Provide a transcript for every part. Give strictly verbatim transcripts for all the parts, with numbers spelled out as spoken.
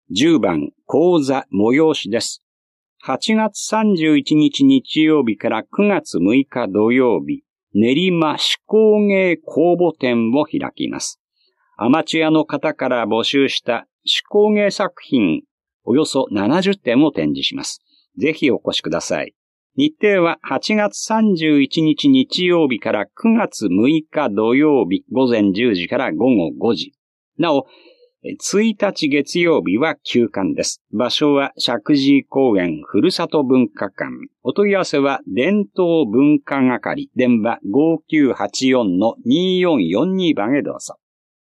じゅうばん講座催しです。はちがつさんじゅういちにち日曜日からくがつむいか土曜日、練馬手工芸公募展を開きます。アマチュアの方から募集した手工芸作品およそななじゅってんを展示します。ぜひお越しください。日程ははちがつさんじゅういちにち日曜日からくがつむいか土曜日ごぜんじゅうじからごごごじ。なお、ついたち月曜日は休館です。場所は石神井公園ふるさと文化館。お問い合わせは伝統文化係電話 ごきゅうはちよんのによんよんに 番へどうぞ。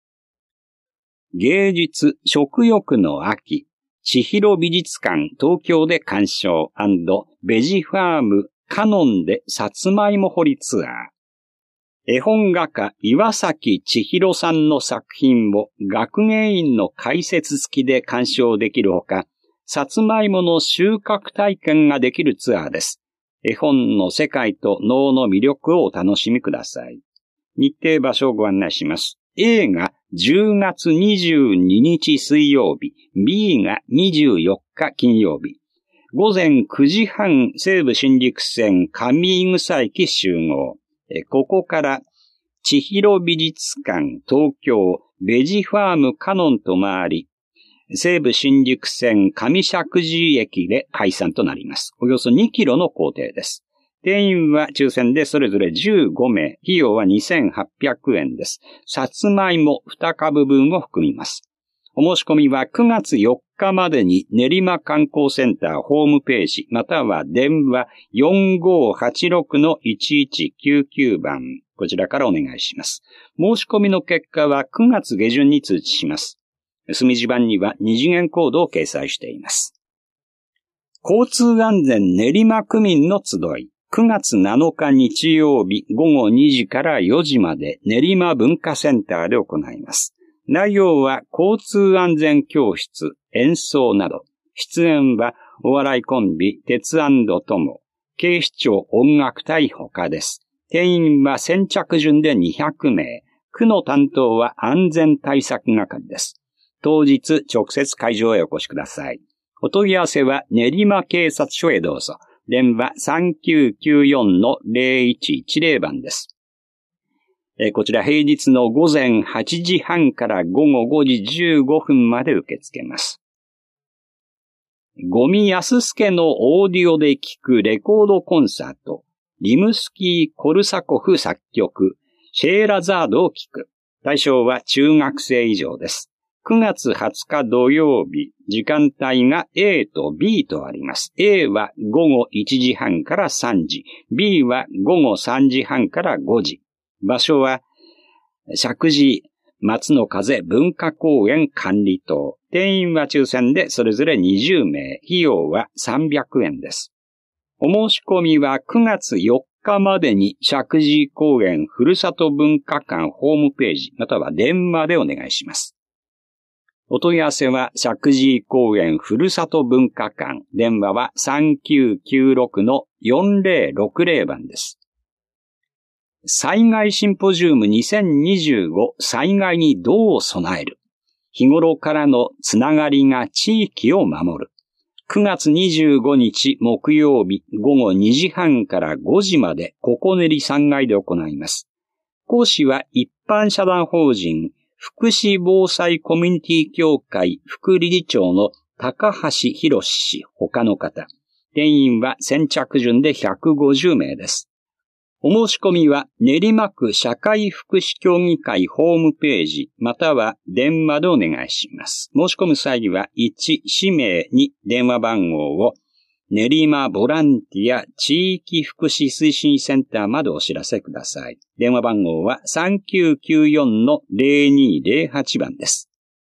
芸術食欲の秋、千尋美術館東京で鑑賞&ベジファームカノンでさつまいも掘りツアー。絵本画家岩崎千尋さんの作品を学芸員の解説付きで鑑賞できるほか、さつまいもの収穫体験ができるツアーです。絵本の世界と能の魅力をお楽しみください。日程場所をご案内します。A がじゅうがつにじゅうににち水曜日、B がにじゅうよっか金曜日。午前くじはん西武新宿線上井草駅集合。ここから千尋美術館東京ベジファームカノンと回り、西武新宿線上石神井駅で解散となります。およそにキロの行程です。定員は抽選でそれぞれじゅうごめい、費用はにせんはっぴゃくえんです。さつまいもにかぶぶんを含みます。お申し込みはくがつよっかまでに練馬観光センターホームページまたは電話 よんごはちろくのいちいちきゅうきゅう 番こちらからお願いします。申し込みの結果はくがつげじゅんに通知します。墨地版には二次元コードを掲載しています。交通安全練馬区民の集いくがつなのか日曜日ごごにじからよじまで練馬文化センターで行います。内容は交通安全教室、演奏など、出演はお笑いコンビ、鉄&友、警視庁音楽隊他です。定員は先着順でにひゃくめい、区の担当は安全対策係です。当日直接会場へお越しください。お問い合わせは練馬警察署へどうぞ。電話 さんきゅうきゅうよんのぜろいちいちぜろ 番です。えー、こちら平日の午前はちじはんからごごごじじゅうごふんまで受け付けます。五味康介のオーディオで聴くレコードコンサート、リムスキー・コルサコフ作曲、シェーラザードを聴く。対象は中学生以上です。くがつはつか土曜日、時間帯が A と B とあります。A はごごいちじはんからさんじ、B はごごさんじはんからごじ。場所は、石神井松の風文化公園管理棟。定員は抽選でそれぞれにじゅうめい、費用はさんびゃくえんです。お申し込みはくがつよっかまでに石神井公園ふるさと文化館ホームページまたは電話でお願いします。お問い合わせは石神井公園ふるさと文化館、電話はさんきゅうきゅうろくのよんぜろろくぜろ 番です。災害シンポジウムにせんにじゅうご災害にどう備える日頃からのつながりが地域を守るくがつにじゅうごにち木曜日ごごにじはんからごじまでここ練さんがいで行います。講師は一般社団法人福祉防災コミュニティ協会副理事長の高橋博氏他の方。定員は先着順でひゃくごじゅうめいです。お申し込みは練馬区社会福祉協議会ホームページまたは電話でお願いします。申し込む際はいち氏名に電話番号を練馬ボランティア地域福祉推進センターまでお知らせください。電話番号は さんきゅうきゅうよんのぜろにぜろはち 番です。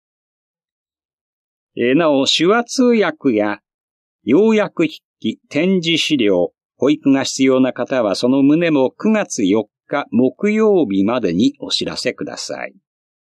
えー、なお手話通訳や要約筆記展示資料保育が必要な方はその旨もくがつよっか木曜日までにお知らせください。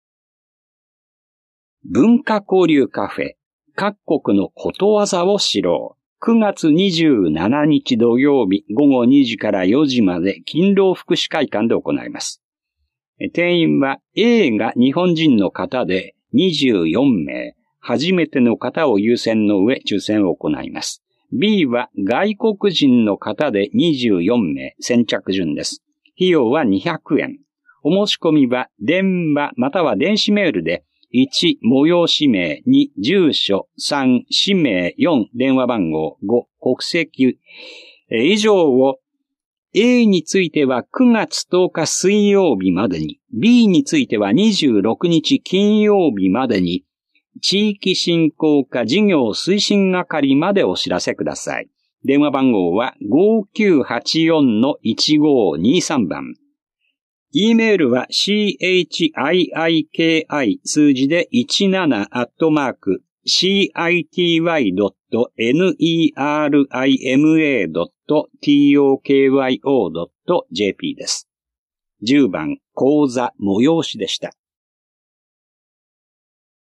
文化交流カフェ各国のことわざを知ろう。くがつにじゅうしちにち土曜日ごごにじからよじまで勤労福祉会館で行います。定員は A が日本人の方でにじゅうよんめい、 初めての方を優先の上抽選を行います。B は外国人の方でにじゅうよんめい、先着順です。費用はにひゃくえん。お申し込みは電話または電子メールでいち、催し名、に、住所、さん、氏名、よん、電話番号、ご、国籍、以上を A についてはくがつとおか水曜日までに、B についてはにじゅうろくにち金曜日までに、地域振興課事業推進係までお知らせください。電話番号は ごきゅうはちよんのいちごにさん 番。E メールは シーエイチアイアイケーアイ 数字でじゅうななアットマーク シーアイティーワイドットネーリマドットトクヨドットジェーピー です。じゅうばん講座催しでした。